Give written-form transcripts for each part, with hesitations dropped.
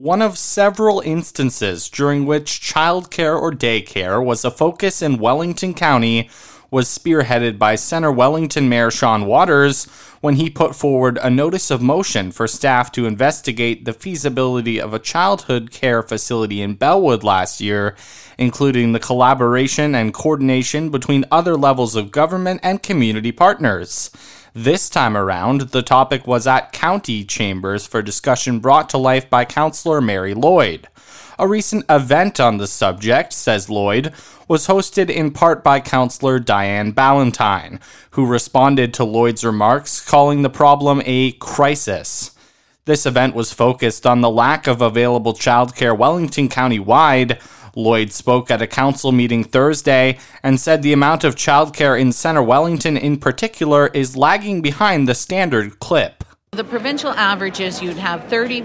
One of several instances during which childcare or daycare was a focus in Wellington County was spearheaded by Centre Wellington Mayor Sean Waters when he put forward a notice of motion for staff to investigate the feasibility of a childhood care facility in Bellwood last year, including the collaboration and coordination between other levels of government and community partners. This time around, the topic was at county chambers for discussion brought to life by Councillor Mary Lloyd. A recent event on the subject, says Lloyd, was hosted in part by Councillor Diane Ballantyne, who responded to Lloyd's remarks, calling the problem a crisis. This event was focused on the lack of available childcare Wellington County-wide. Lloyd spoke at a council meeting Thursday and said the amount of childcare in Centre Wellington in particular is lagging behind the standard clip. The provincial average is you'd have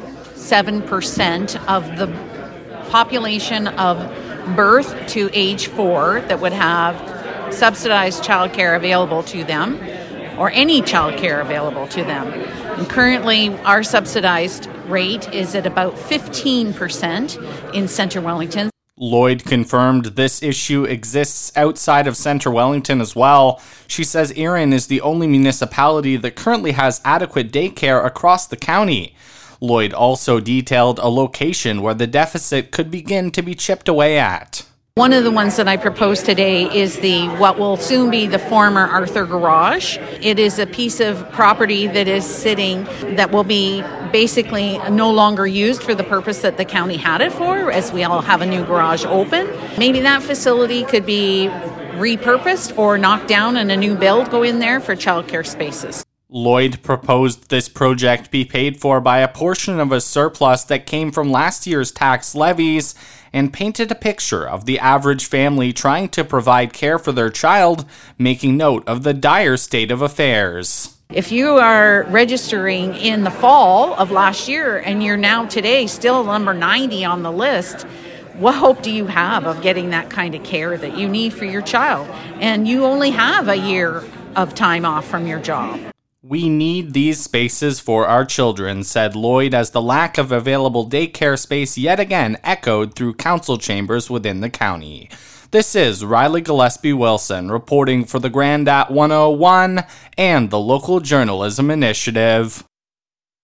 37% of the population of birth to age 4 that would have subsidized childcare available to them, or any childcare available to them. And currently, our subsidized rate is at about 15% in Centre Wellington. Lloyd confirmed this issue exists outside of Centre Wellington as well. She says Erin is the only municipality that currently has adequate daycare across the county. Lloyd also detailed a location where the deficit could begin to be chipped away at. One of the ones that I proposed today is what will soon be the former Arthur Garage. It is a piece of property that is sitting that will be basically no longer used for the purpose that the county had it for, as we all have a new garage open. Maybe that facility could be repurposed or knocked down and a new build go in there for childcare spaces. Lloyd proposed this project be paid for by a portion of a surplus that came from last year's tax levies and painted a picture of the average family trying to provide care for their child, making note of the dire state of affairs. If you are registering in the fall of last year and you're now today still number 90 on the list, what hope do you have of getting that kind of care that you need for your child? And you only have a year of time off from your job. We need these spaces for our children, said Lloyd, as the lack of available daycare space yet again echoed through council chambers within the county. This is Riley Gillespie-Wilson reporting for the Grandat 101 and the Local Journalism Initiative.